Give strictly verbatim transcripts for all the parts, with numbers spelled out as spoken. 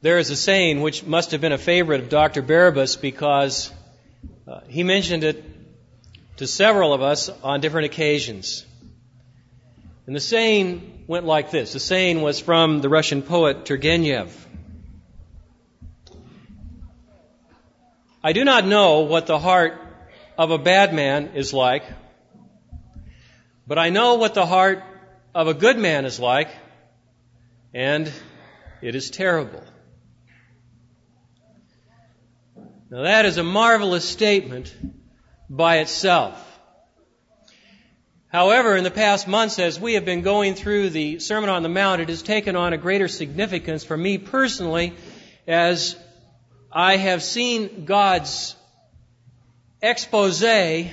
There is a saying which must have been a favorite of Doctor Barabbas because uh, he mentioned it to several of us on different occasions. And the saying went like this. The saying was from the Russian poet Turgenev. I do not know what the heart of a bad man is like, but I know what the heart of a good man is like, and it is terrible. Now that is a marvelous statement by itself. However, in the past months, as we have been going through the Sermon on the Mount, it has taken on a greater significance for me personally as I have seen God's expose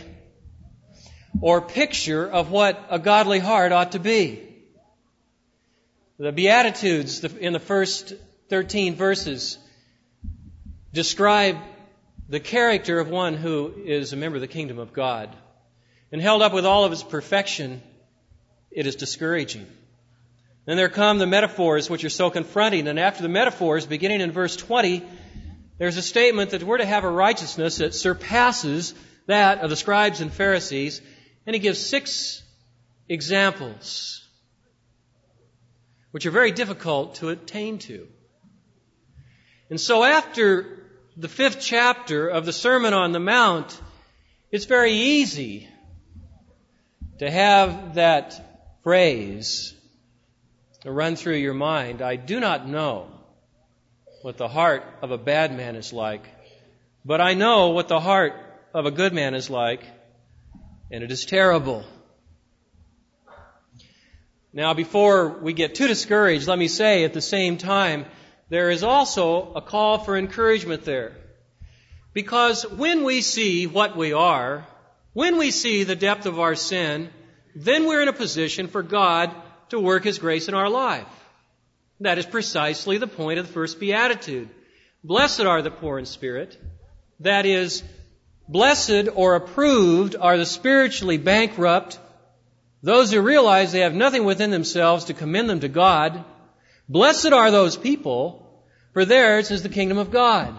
or picture of what a godly heart ought to be. The Beatitudes in the first thirteen verses describe the character of one who is a member of the kingdom of God. And held up with all of its perfection, it is discouraging. Then there come the metaphors which are so confronting. And after the metaphors, beginning in verse twenty, there's a statement that we're to have a righteousness that surpasses that of the scribes and Pharisees. And he gives six examples, which are very difficult to attain to. And so after the fifth chapter of the Sermon on the Mount, it's very easy to have that phrase run through your mind. I do not know what the heart of a bad man is like, but I know what the heart of a good man is like, and it is terrible. Now, before we get too discouraged, let me say at the same time, there is also a call for encouragement there. Because when we see what we are, when we see the depth of our sin, then we're in a position for God to work His grace in our life. That is precisely the point of the first beatitude. Blessed are the poor in spirit. That is, blessed or approved are the spiritually bankrupt, those who realize they have nothing within themselves to commend them to God. Blessed are those people, for theirs is the kingdom of God.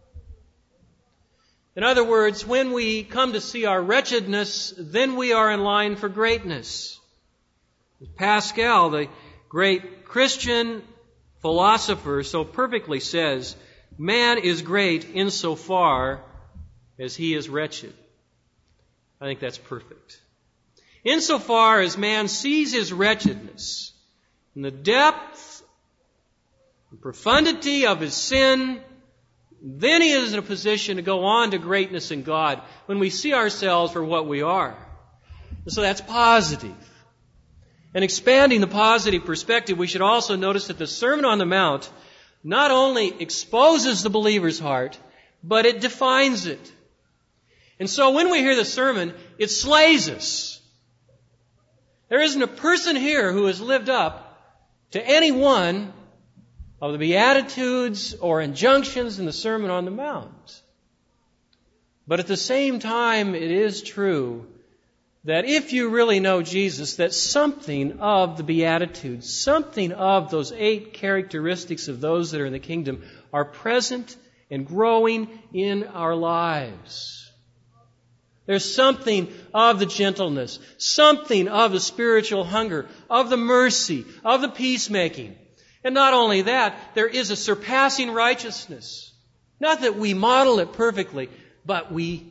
In other words, when we come to see our wretchedness, then we are in line for greatness. Pascal, the great Christian philosopher, so perfectly says, man is great insofar as he is wretched. I think that's perfect. Insofar as man sees his wretchedness and the depth and profundity of his sin, then he is in a position to go on to greatness in God when we see ourselves for what we are. And so that's positive. And expanding the positive perspective, we should also notice that the Sermon on the Mount not only exposes the believer's heart, but it defines it. And so when we hear the sermon, it slays us. There isn't a person here who has lived up to any one of the Beatitudes or injunctions in the Sermon on the Mount. But at the same time, it is true that if you really know Jesus, that something of the Beatitudes, something of those eight characteristics of those that are in the kingdom are present and growing in our lives. There's something of the gentleness, something of the spiritual hunger, of the mercy, of the peacemaking. And not only that, there is a surpassing righteousness. Not that we model it perfectly, but we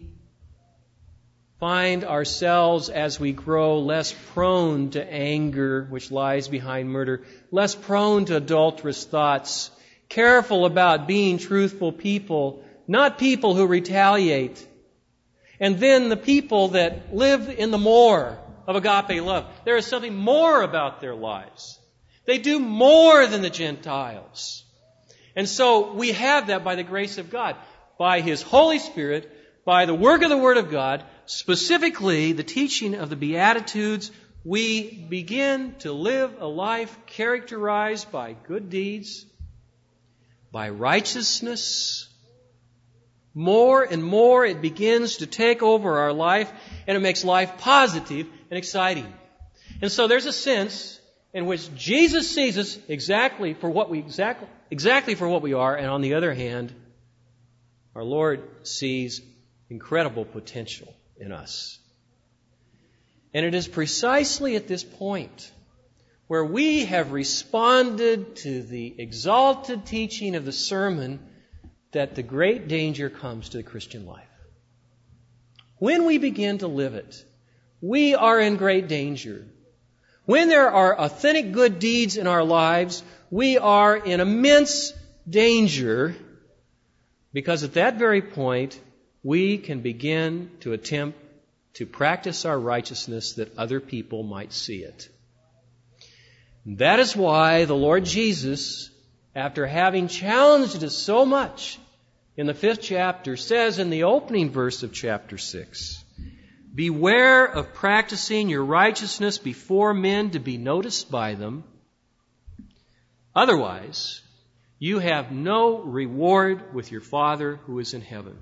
find ourselves as we grow less prone to anger, which lies behind murder, less prone to adulterous thoughts, careful about being truthful people, not people who retaliate. And then the people that live in the more of agape love, there is something more about their lives. They do more than the Gentiles. And so we have that by the grace of God, by His Holy Spirit, by the work of the Word of God, specifically the teaching of the Beatitudes, we begin to live a life characterized by good deeds, by righteousness. More and more it begins to take over our life, and it makes life positive and exciting. And so there's a sense in which Jesus sees us exactly for what we exactly, exactly for what we are, and on the other hand, our Lord sees incredible potential in us. And it is precisely at this point where we have responded to the exalted teaching of the sermon that the great danger comes to the Christian life. When we begin to live it, we are in great danger. When there are authentic good deeds in our lives, we are in immense danger, because at that very point, we can begin to attempt to practice our righteousness that other people might see it. That is why the Lord Jesus, after having challenged us so much in the fifth chapter, says in the opening verse of chapter six, "Beware of practicing your righteousness before men to be noticed by them. Otherwise, you have no reward with your Father who is in heaven."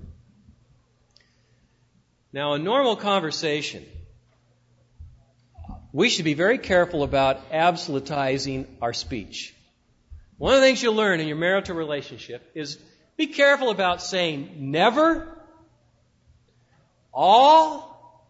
Now, in normal conversation, we should be very careful about absolutizing our speech. One of the things you'll learn in your marital relationship is be careful about saying never, all,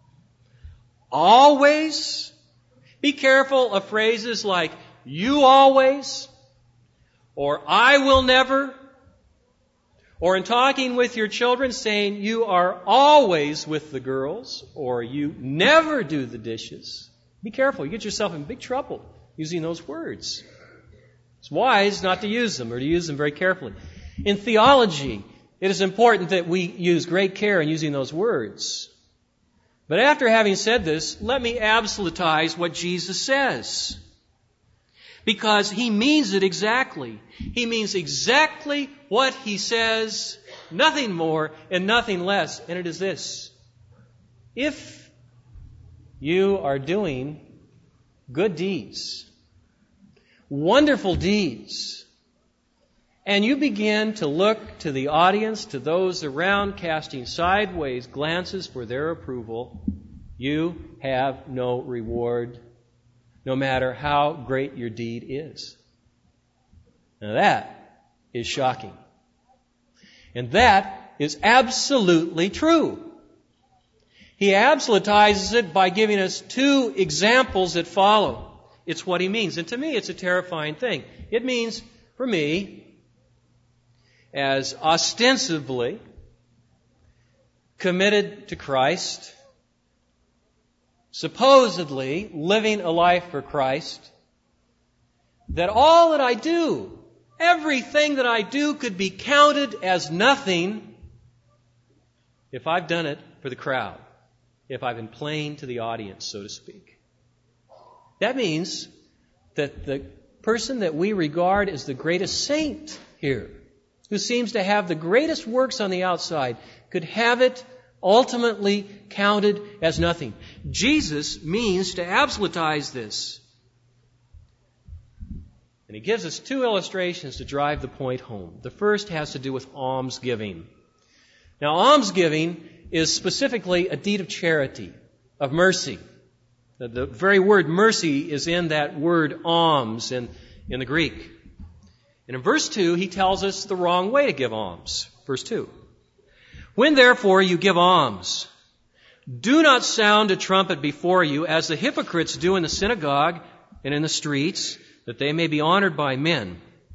always. Be careful of phrases like you always, or I will never, or in talking with your children saying you are always with the girls, or you never do the dishes. Be careful. You get yourself in big trouble using those words. It's wise not to use them, or to use them very carefully. In theology, it is important that we use great care in using those words. But after having said this, let me absolutize what Jesus says. Because He means it exactly. He means exactly what He says, nothing more and nothing less. And it is this: if you are doing good deeds, wonderful deeds, and you begin to look to the audience, to those around, casting sideways glances for their approval, you have no reward, no matter how great your deed is. Now that is shocking. And that is absolutely true. He absolutizes it by giving us two examples that follow. It's what He means. And to me, it's a terrifying thing. It means, for me, as ostensibly committed to Christ, supposedly living a life for Christ, that all that I do, everything that I do could be counted as nothing if I've done it for the crowd, if I've been playing to the audience, so to speak. That means that the person that we regard as the greatest saint here, who seems to have the greatest works on the outside, could have it ultimately counted as nothing. Jesus means to absolutize this. And He gives us two illustrations to drive the point home. The first has to do with almsgiving. Now, almsgiving is specifically a deed of charity, of mercy. The, the very word mercy is in that word alms in, in the Greek. And in verse two, he tells us the wrong way to give alms. Verse two. "When therefore you give alms, do not sound a trumpet before you, as the hypocrites do in the synagogue and in the streets, that they may be honored by men.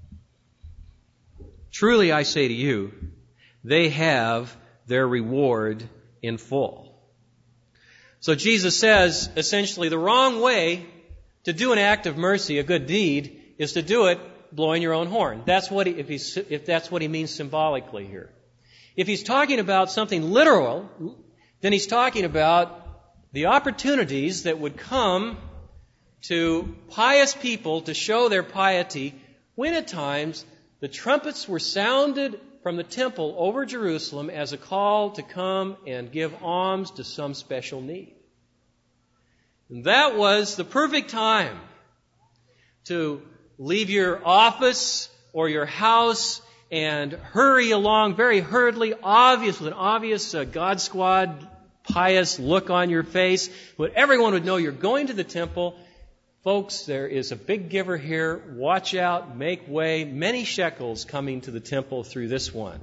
Truly I say to you, they have their reward in full." So Jesus says, essentially, the wrong way to do an act of mercy, a good deed, is to do it blowing your own horn. That's what he, if, he's, if that's what he means symbolically here. If he's talking about something literal, then he's talking about the opportunities that would come to pious people to show their piety when at times the trumpets were sounded from the temple over Jerusalem as a call to come and give alms to some special need. And that was the perfect time to leave your office or your house and hurry along very hurriedly, obvious, with an obvious uh, God Squad pious look on your face, but everyone would know you're going to the temple folks, there is a big giver here. Watch out, make way. Many shekels coming to the temple through this one.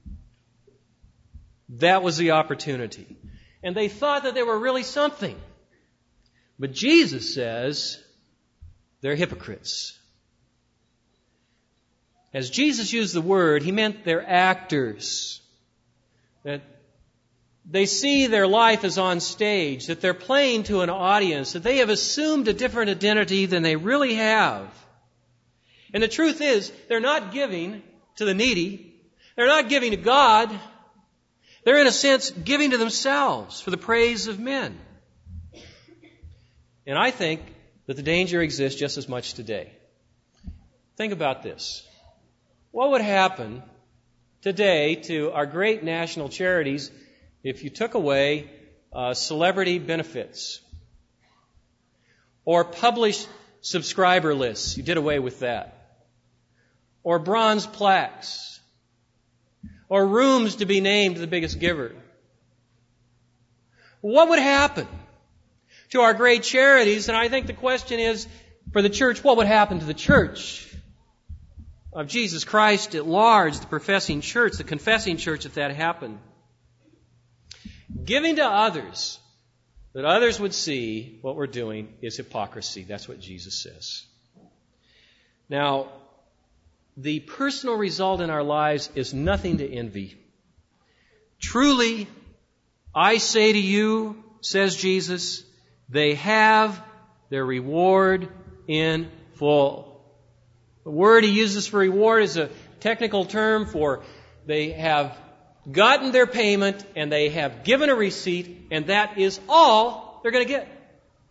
That was the opportunity. And they thought that they were really something. But Jesus says they're hypocrites. As Jesus used the word, he meant they're actors. That they see their life as on stage, that they're playing to an audience, that they have assumed a different identity than they really have. And the truth is, they're not giving to the needy. They're not giving to God. They're, in a sense, giving to themselves for the praise of men. And I think that the danger exists just as much today. Think about this. What would happen today to our great national charities if you took away uh, celebrity benefits or published subscriber lists? You did away with that. Or bronze plaques. Or rooms to be named the biggest giver. What would happen to our great charities? And I think the question is, for the church, what would happen to the church of Jesus Christ at large, the professing church, the confessing church, if that happened? Giving to others, that others would see what we're doing, is hypocrisy. That's what Jesus says. Now, the personal result in our lives is nothing to envy. Truly, I say to you, says Jesus, they have their reward in full. The word he uses for reward is a technical term for they have gotten their payment and they have given a receipt, and that is all they're going to get.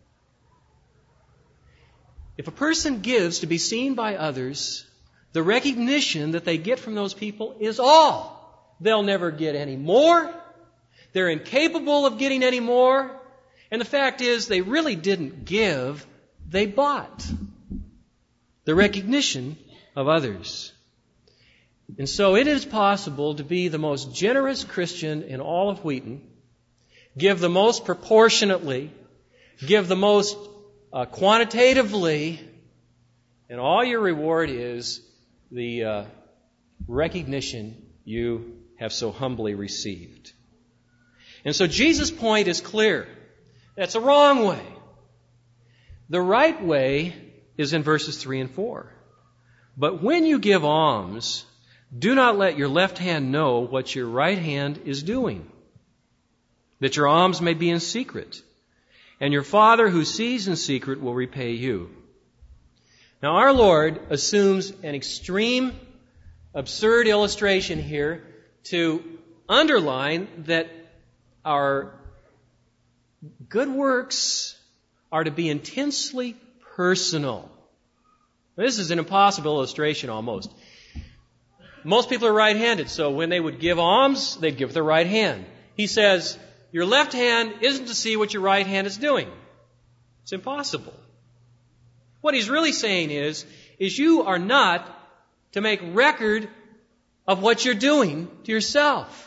If a person gives to be seen by others, the recognition that they get from those people is all. They'll never get any more. They're incapable of getting any more. And the fact is, they really didn't give, they bought the recognition of others. And so it is possible to be the most generous Christian in all of Wheaton, give the most proportionately, give the most uh, quantitatively, and all your reward is the uh, recognition you have so humbly received. And so Jesus' point is clear. That's a wrong way. The right way is in verses three and four. But when you give alms, do not let your left hand know what your right hand is doing, that your alms may be in secret, and your Father who sees in secret will repay you. Now our Lord assumes an extreme, absurd illustration here to underline that our good works are to be intensely personal. This is an impossible illustration almost. Most people are right-handed, so when they would give alms, they'd give with their right hand. He says, your left hand isn't to see what your right hand is doing. It's impossible. What he's really saying is, is you are not to make record of what you're doing to yourself.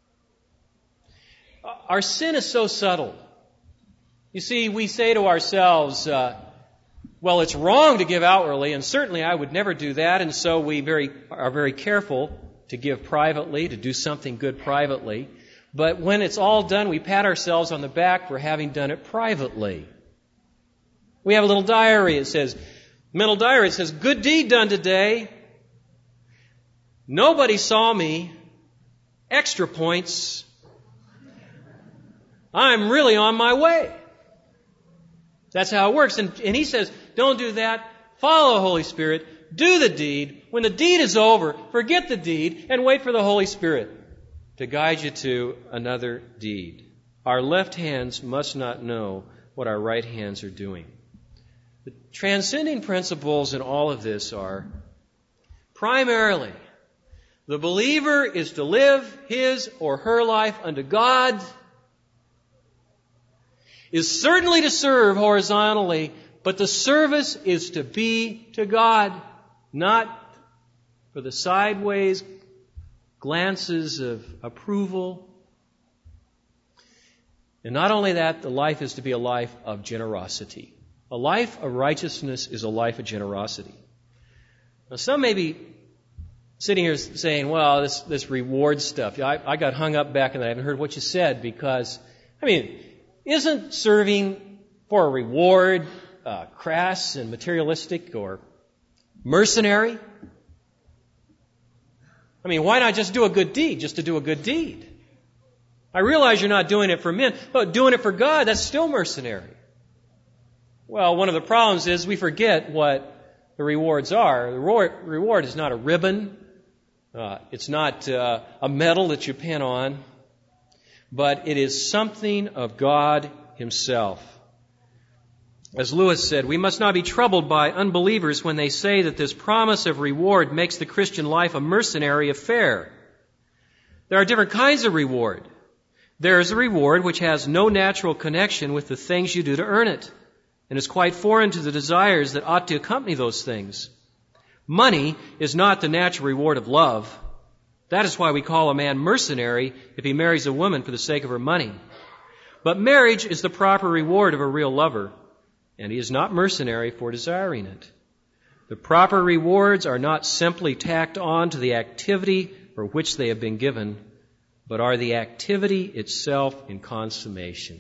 Our sin is so subtle. You see, we say to ourselves, uh, well, it's wrong to give outwardly, and certainly I would never do that, and so we very are very careful to give privately, to do something good privately. But when it's all done, we pat ourselves on the back for having done it privately. We have a little diary. It says, mental diary. It says, good deed done today. Nobody saw me. Extra points. I'm really on my way. That's how it works. And, and he says, don't do that. Follow the Holy Spirit. Do the deed. When the deed is over, forget the deed and wait for the Holy Spirit to guide you to another deed. Our left hands must not know what our right hands are doing. The transcending principles in all of this are, primarily, the believer is to live his or her life unto God, is certainly to serve horizontally, but the service is to be to God, not for the sideways glances of approval. And not only that, the life is to be a life of generosity. A life of righteousness is a life of generosity. Now, some may be sitting here saying, well, this, this reward stuff, I, I got hung up back and I haven't heard what you said because, I mean, isn't serving for a reward uh, crass and materialistic or mercenary? I mean, why not just do a good deed, just to do a good deed? I realize you're not doing it for men, but doing it for God, that's still mercenary. Well, one of the problems is we forget what the rewards are. The reward is not a ribbon. Uh, it's not uh, a medal that you pin on. But it is something of God Himself. As Lewis said, we must not be troubled by unbelievers when they say that this promise of reward makes the Christian life a mercenary affair. There are different kinds of reward. There is a reward which has no natural connection with the things you do to earn it, and is quite foreign to the desires that ought to accompany those things. Money is not the natural reward of love. That is why we call a man mercenary if he marries a woman for the sake of her money. But marriage is the proper reward of a real lover, and he is not mercenary for desiring it. The proper rewards are not simply tacked on to the activity for which they have been given, but are the activity itself in consummation.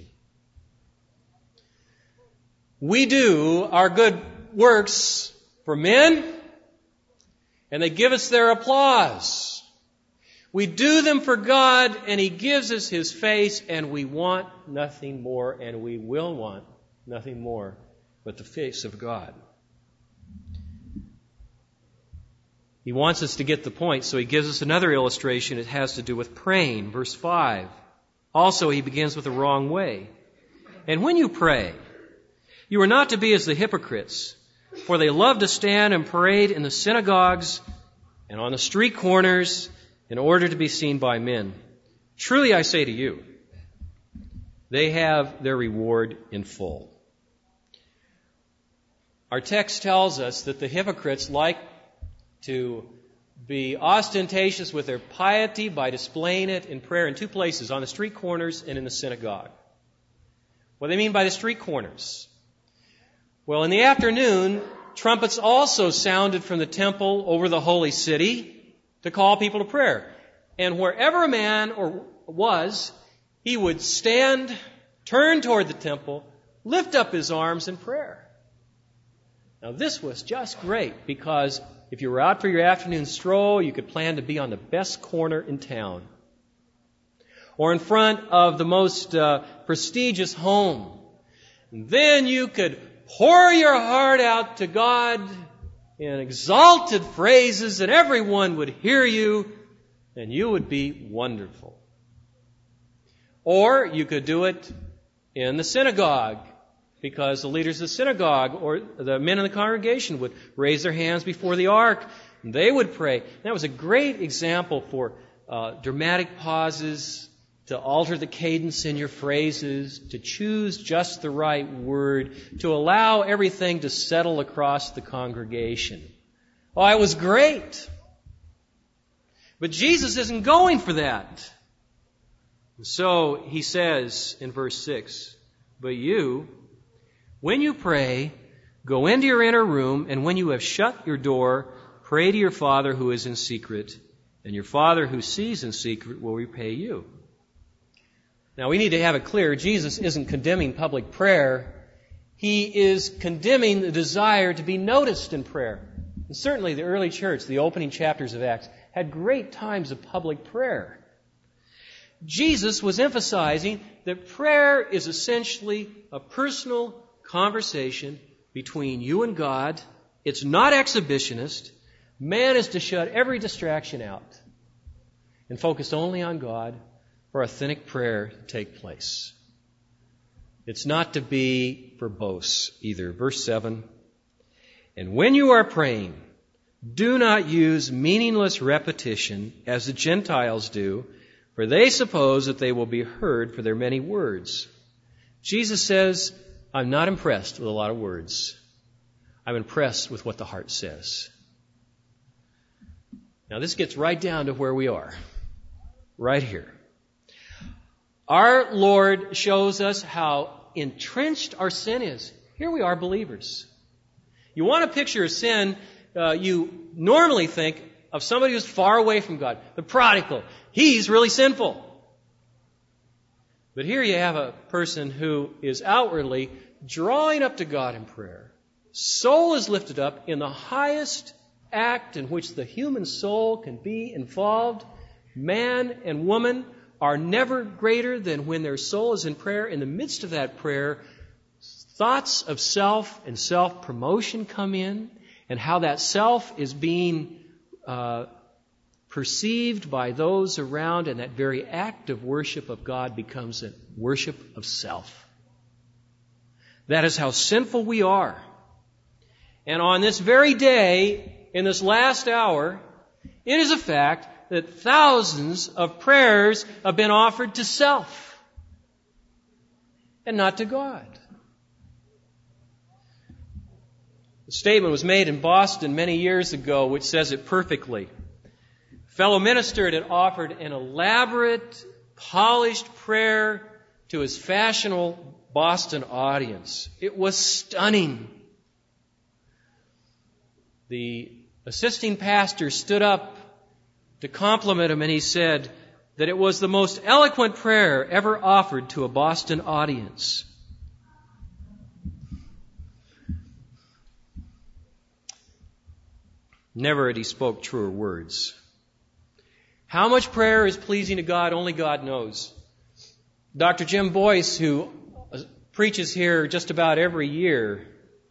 We do our good works for men, and they give us their applause. We do them for God, and He gives us His face, and we want nothing more, and we will want nothing more but the face of God. He wants us to get the point, so He gives us another illustration. It has to do with praying, verse five. Also, He begins with the wrong way. And when you pray, you are not to be as the hypocrites, for they love to stand and parade in the synagogues and on the street corners in order to be seen by men. Truly I say to you, they have their reward in full. Our text tells us that the hypocrites like to be ostentatious with their piety by displaying it in prayer in two places, on the street corners and in the synagogue. What do they mean by the street corners? Well, in the afternoon, trumpets also sounded from the temple over the holy city to call people to prayer. And wherever a man or was, he would stand, turn toward the temple, lift up his arms in prayer. Now, this was just great because if you were out for your afternoon stroll, you could plan to be on the best corner in town or in front of the most uh, prestigious home. And then you could pour your heart out to God in exalted phrases, and everyone would hear you, and you would be wonderful. Or you could do it in the synagogue, because the leaders of the synagogue or the men in the congregation would raise their hands before the ark, and they would pray. And that was a great example for uh, dramatic pauses, to alter the cadence in your phrases, to choose just the right word, to allow everything to settle across the congregation. Oh, it was great. But Jesus isn't going for that. So He says in verse six, but you, when you pray, go into your inner room, and when you have shut your door, pray to your Father who is in secret, and your Father who sees in secret will repay you. Now, we need to have it clear, Jesus isn't condemning public prayer. He is condemning the desire to be noticed in prayer. And certainly the early church, the opening chapters of Acts, had great times of public prayer. Jesus was emphasizing that prayer is essentially a personal conversation between you and God. It's not exhibitionist. Man is to shut every distraction out and focus only on God for authentic prayer to take place. It's not to be verbose either. Verse seven, and when you are praying, do not use meaningless repetition as the Gentiles do, for they suppose that they will be heard for their many words. Jesus says, I'm not impressed with a lot of words. I'm impressed with what the heart says. Now this gets right down to where we are. Right here. Our Lord shows us how entrenched our sin is. Here we are, believers. You want to picture a sin, uh, you normally think of somebody who's far away from God. The prodigal. He's really sinful. But here you have a person who is outwardly drawing up to God in prayer. Soul is lifted up in the highest act in which the human soul can be involved. Man and woman are never greater than when their soul is in prayer. In the midst of that prayer, thoughts of self and self-promotion come in, and how that self is being uh, perceived by those around, and that very act of worship of God becomes a worship of self. That is how sinful we are. And on this very day, in this last hour, it is a fact that thousands of prayers have been offered to self and not to God. A statement was made in Boston many years ago which says it perfectly. A fellow minister had offered an elaborate, polished prayer to his fashionable Boston audience. It was stunning. The assisting pastor stood up to compliment him, and he said that it was the most eloquent prayer ever offered to a Boston audience. Never had he spoke truer words. How much prayer is pleasing to God, only God knows. Doctor Jim Boyce, who preaches here just about every year,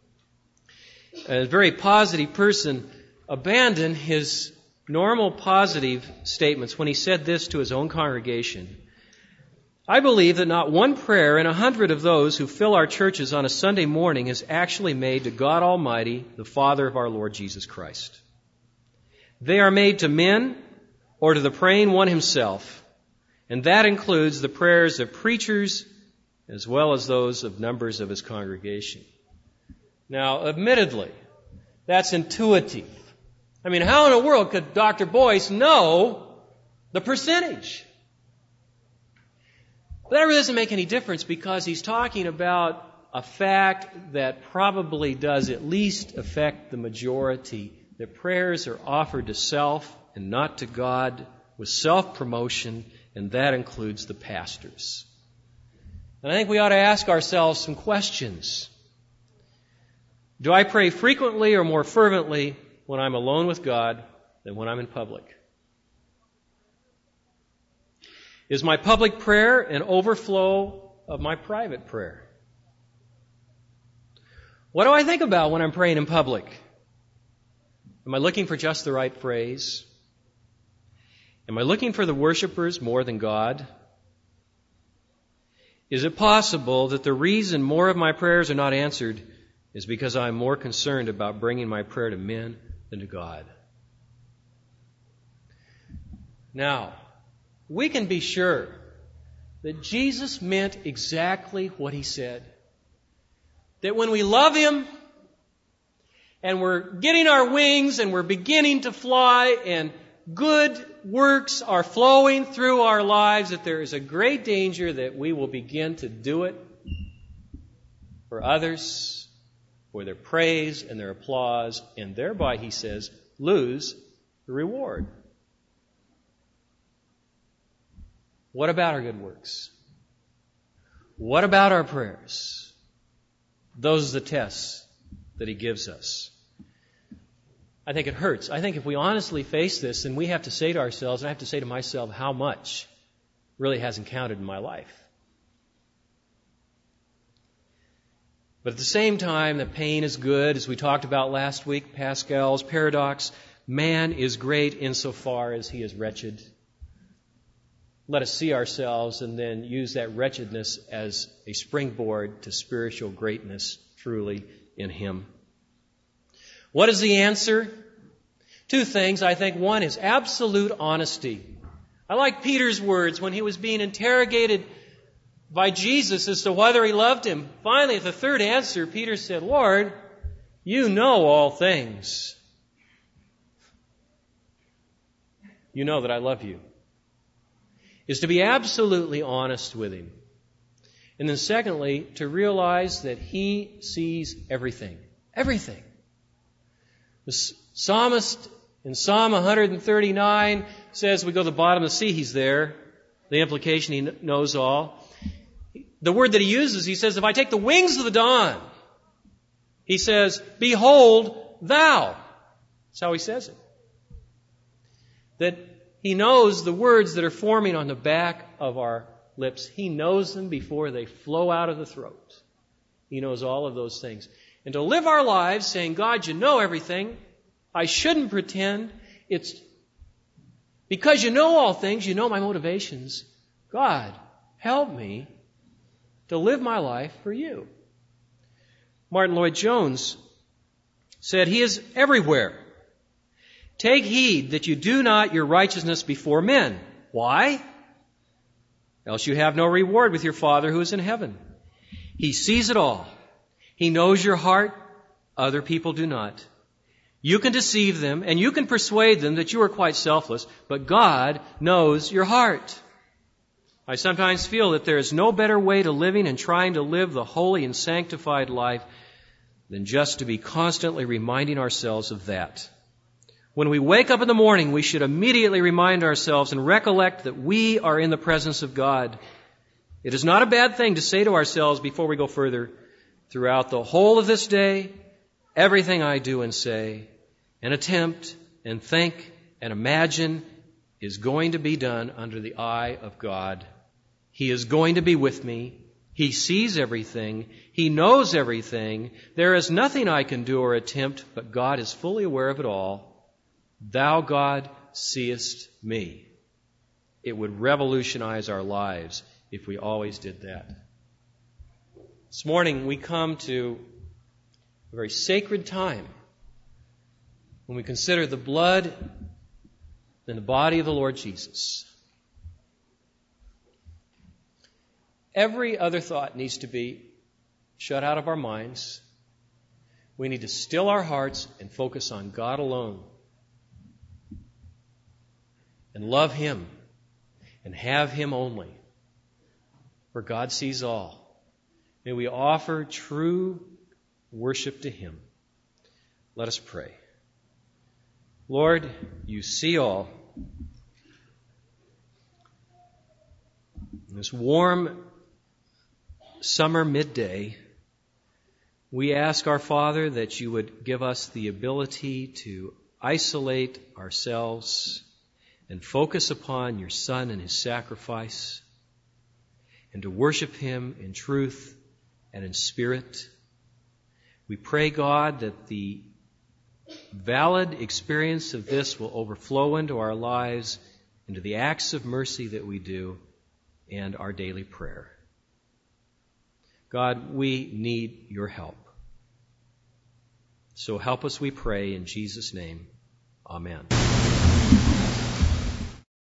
a very positive person, abandoned his normal positive statements when he said this to his own congregation. I believe that not one prayer in a hundred of those who fill our churches on a Sunday morning is actually made to God Almighty, the Father of our Lord Jesus Christ. They are made to men or to the praying one himself, and that includes the prayers of preachers as well as those of members of his congregation. Now, admittedly, that's intuitive. I mean, how in the world could Doctor Boyce know the percentage? But that really doesn't make any difference, because he's talking about a fact that probably does at least affect the majority, that prayers are offered to self and not to God, with self-promotion, and that includes the pastors. And I think we ought to ask ourselves some questions. Do I pray frequently or more fervently when I'm alone with God than when I'm in public? Is my public prayer an overflow of my private prayer? What do I think about when I'm praying in public? Am I looking for just the right phrase? Am I looking for the worshipers more than God? Is it possible that the reason more of my prayers are not answered is because I'm more concerned about bringing my prayer to men than to God? Now, we can be sure that Jesus meant exactly what he said. That when we love him and we're getting our wings and we're beginning to fly and good works are flowing through our lives, that there is a great danger that we will begin to do it for others, for their praise and their applause, and thereby, he says, lose the reward. What about our good works? What about our prayers? Those are the tests that he gives us. I think it hurts. I think if we honestly face this, then we have to say to ourselves, and I have to say to myself, how much really hasn't counted in my life. But at the same time, the pain is good. As we talked about last week, Pascal's paradox, man is great insofar as he is wretched. Let us see ourselves and then use that wretchedness as a springboard to spiritual greatness truly in him. What is the answer? Two things, I think. One is absolute honesty. I like Peter's words when he was being interrogated by Jesus as to whether he loved him. Finally, at the third answer, Peter said, Lord, you know all things. You know that I love you. Is to be absolutely honest with him. And then secondly, to realize that He sees everything. Everything. The psalmist in Psalm one thirty-nine says, we go to the bottom of the sea, He's there. The implication, He knows all. The word that he uses, he says, if I take the wings of the dawn, he says, behold, thou. That's how he says it. That He knows the words that are forming on the back of our lips. He knows them before they flow out of the throat. He knows all of those things. And to live our lives saying, God, you know everything. I shouldn't pretend. It's because you know all things, you know my motivations. God, help me to live my life for you. Martin Lloyd-Jones said, He is everywhere. Take heed that you do not your righteousness before men. Why? Else you have no reward with your Father who is in heaven. He sees it all. He knows your heart. Other people do not. You can deceive them and you can persuade them that you are quite selfless, but God knows your heart. I sometimes feel that there is no better way to living and trying to live the holy and sanctified life than just to be constantly reminding ourselves of that. When we wake up in the morning, we should immediately remind ourselves and recollect that we are in the presence of God. It is not a bad thing to say to ourselves before we go further, throughout the whole of this day, everything I do and say, and attempt, and think, and imagine is going to be done under the eye of God. He is going to be with me. He sees everything. He knows everything. There is nothing I can do or attempt, but God is fully aware of it all. Thou, God, seest me. It would revolutionize our lives if we always did that. This morning we come to a very sacred time when we consider the blood and the body of the Lord Jesus. Every other thought needs to be shut out of our minds. We need to still our hearts and focus on God alone. And love Him. And have Him only. For God sees all. May we offer true worship to Him. Let us pray. Lord, You see all. In this warm summer midday, we ask our Father that You would give us the ability to isolate ourselves and focus upon Your Son and His sacrifice, and to worship Him in truth and in spirit. We pray, God, that the valid experience of this will overflow into our lives, into the acts of mercy that we do, and our daily prayer. God, we need Your help. So help us, we pray, in Jesus' name. Amen.